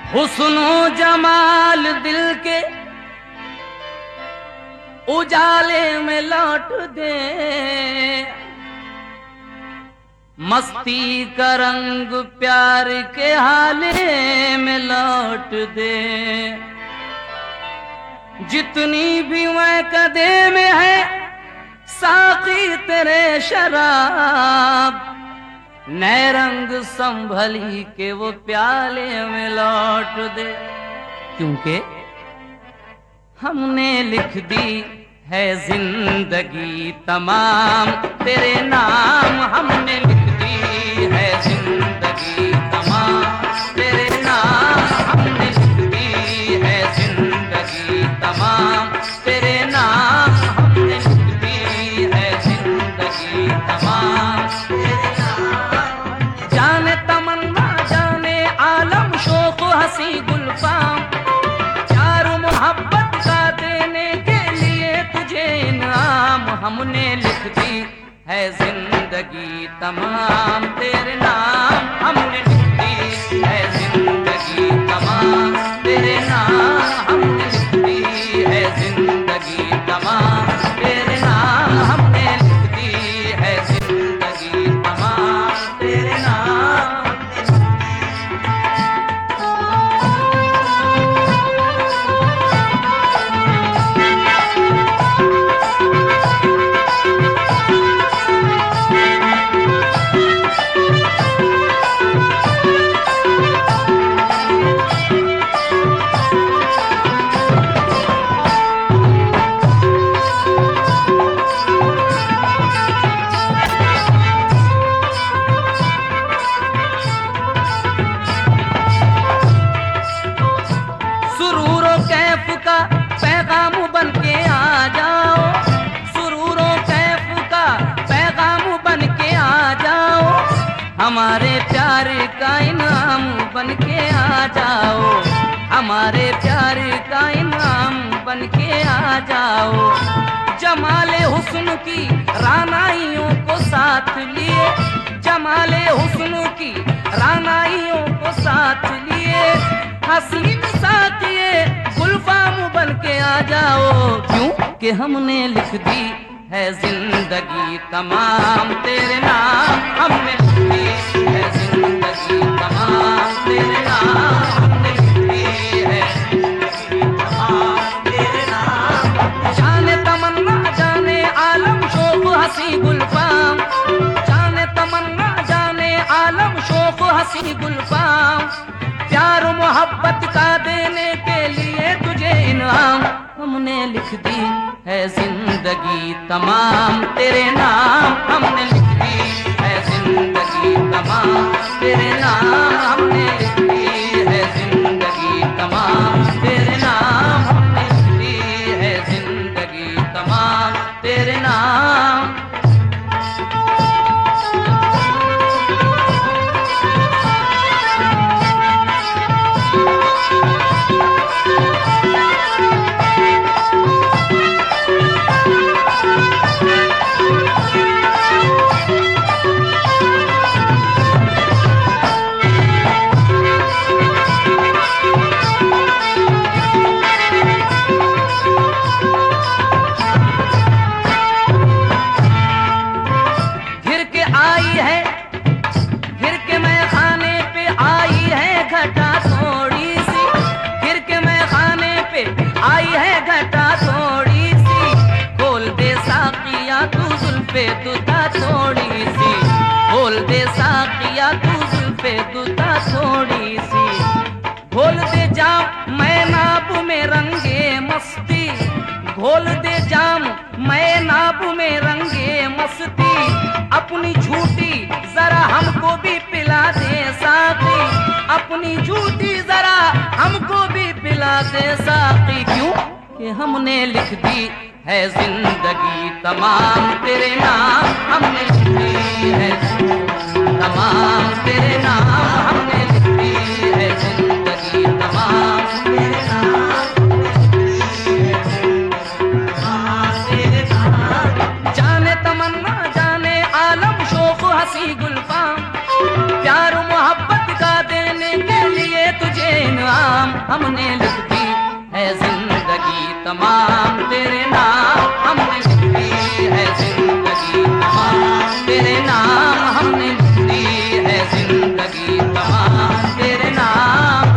हुस्नो जमाल दिल के उजाले में लौट दे, मस्ती का रंग प्यार के हाले में लौट दे। जितनी भी मैं कदे में है साकी तेरे शराब, नए रंग संभली के वो प्याले में लौट दे। क्योंकि हमने लिख दी है जिंदगी तमाम तेरे नाम, हमने लिख दी है जिंदगी तमाम तेरे नाम, हमने लिख दी है जिंदगी तमाम तेरे नाम, हमने लिख दी है जिंदगी तमाम तेरे नाम। जाने तमन्ना जाने आलम शोक हंसी गुलफाम, प्यार मोहब्बत का देने के लिए तुझे इनाम, हमने लिख दी है जिंदगी तमाम तेरे नाम, हमने लिख दी है जिंदगी तमाम तेरे नाम, हमने लिख दी है जिंदगी तमाम तेरे नाम, हमने लिख दी है जिंदगी तमाम तेरे नाम। पैगाम बन के आ जाओ, सुरूरो कैफ का पैगाम बन के आ जाओ, हमारे प्यार का इनाम बन के आ जाओ, हमारे प्यार का इनाम बन के आ जाओ। जमाले हुस्न की रानाइयों को साथ लिए, जमाले हुस्न की रानाइयों को साथ लिए, हसीन साथिए गुलफाम बन के आ जाओ। क्यों कि हमने लिख दी है जिंदगी तमाम तेरे नाम, हमने लिख दी है जिंदगी तमाम तेरे नाम, हमने लिख दी है जिंदगी तमाम तेरे नाम। जाने तमन्ना जाने आलम शोक हंसी गुलफाम, जाने तमन्ना जाने आलम शोक हंसी गुलफाम, प्यार मोहब्बत का देने के लिए तुझे इनाम, हमने लिख दी है जिंदगी तमाम तेरे नाम, हमने लिख दी है जिंदगी तमाम तेरे नाम, हमने लिख दी है जिंदगी तमाम तेरे नाम, हमने लिख दी है जिंदगी तमाम तेरे नाम। दुता थोड़ी सी खोल दे साकिया तू जुल्फे दुता थोड़ी सी, घोल दे जाम मैं नाब में रंगे मस्ती, घोल दे जाम मैं नाब में रंगे मस्ती, अपनी झूठी जरा हमको भी पिला दे साकी, अपनी झूठी जरा हमको भी पिला दे साकी। क्यों कि हमने लिख दी है जिंदगी तमाम तेरे नाम, हमने लिख दी है तमाम तेरे नाम, हमने लिख दी है जिंदगी तमाम तेरे नाम, तेरे नाम। जाने तमन्ना जाने आलम शोक हंसी गुलफाम, प्यार मोहब्बत का देने के लिए तुझे इनाम, हमने लिख दी है जिंदगी तमाम तेरे नाम, हमने लिख दी है जिंदगी तमाम तेरे नाम, हमने लिख दी है जिंदगी तमाम तेरे नाम।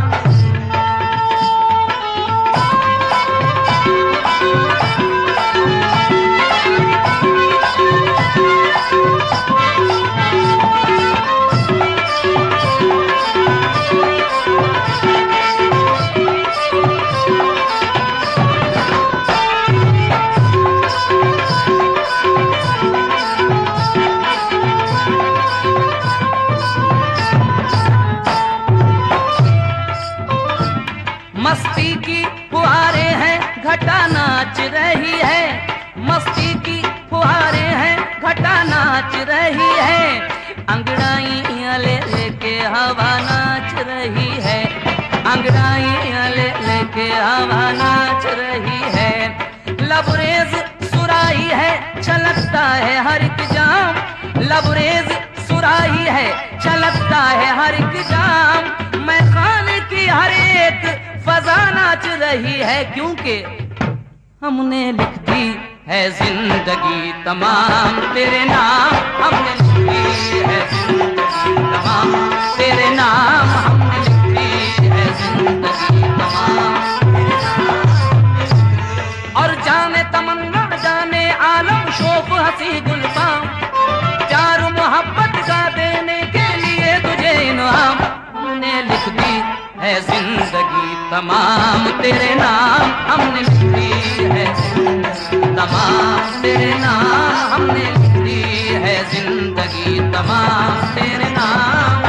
मस्ती की फुहारें हैं घटा नाच रही है, मस्ती की फुहारें हैं घटा नाच रही है, अंगड़ाइयां ले लेके हवा नाच रही है, अंगड़ाइयां ले लेके हवा नाच रही है। लबरेज सुराही है छलकता है हर एक जाम, लबरेज सुराही है छलकता है हर एक जाम, मैं खाने की हर एक फजा नाच रही है, क्योंकि हमने लिख दी है जिंदगी तमाम तेरे नाम, हमने लिख दी है जिंदगी तमाम तेरे नाम, हमने लिख दी है जिंदगी तमाम। और जाने तमन्ना जाने आलम शोक हंसी गुलफाम, प्यार मोहब्बत का देने के लिए तुझे इनाम, हमने लिख दी है जिंदगी तमाम तेरे नाम, हमने लिख दी है जिंदगी तमाम तेरे नाम, हमने लिख दी है जिंदगी तमाम तेरे नाम।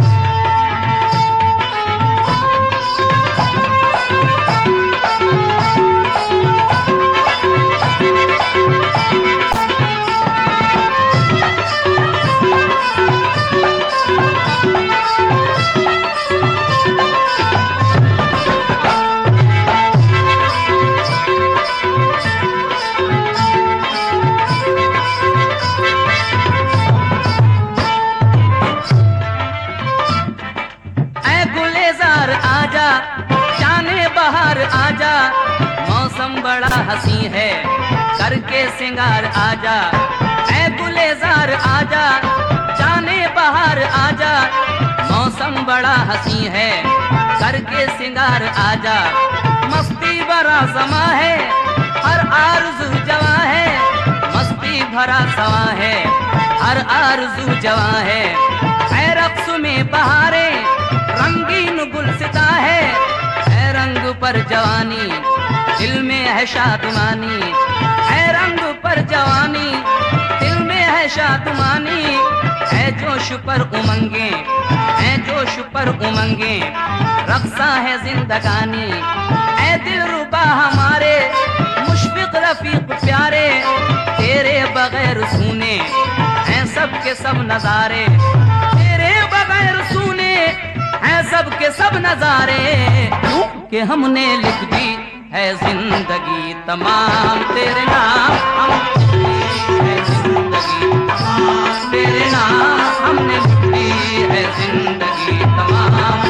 आजा जाने बाहर आजा, मौसम बड़ा हसी है करके सिंगार आजा, ऐ गुलेजार आजा जाने बाहर आजा, मौसम बड़ा हसी है करके सिंगार आजा। मस्ती भरा समा है हर आरज़ू जवां है, मस्ती भरा समा है हर आरज़ू जवां है, ऐ रक्स में बहारे रंगीन गुलसिता है रंग पर जवानी, दिल में है शादमानी, है रंग पर जवानी दिल में है शादमानी, है जोश पर उमंगे है जोश पर उमंगे, रक्सा है जिंदगानी है दिल रुबा हमारे, मुशफिक रफीक प्यारे तेरे बगैर सुने हैं सबके सब नजारे, तेरे बगैर सुने हैं सबके सब नजारे, क्योंकि हमने लिख दी है जिंदगी तमाम तेरे नाम, हमने लिख दी है जिंदगी तमाम तेरे नाम, हमने लिख दी है जिंदगी तमाम।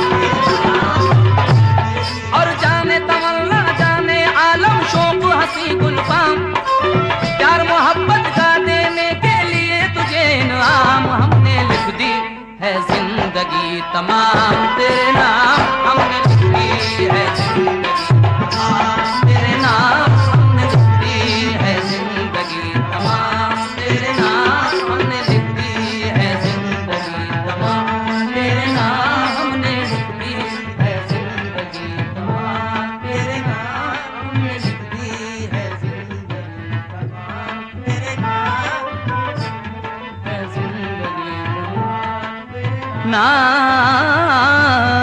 और जाने तमन्ना जाने आलम शौक हंसी गुलफाम, प्यार मोहब्बत का देने के लिए तुझे इनाम, हमने लिख दी है जिंदगी तमाम तेरे नाम, हमने लिख दी है जिंदगी तमाम तेरे नाम, हमने लिख दी है जिंदगी तमाम तेरे नाम, हमने लिख दी है जिंदगी तमाम तेरे नाम, हमने लिख दी है जिंदगी तमाम तेरे नाम, हमने लिख दी है जिंदगी तमाम तेरे नाम, है जिंदगी ना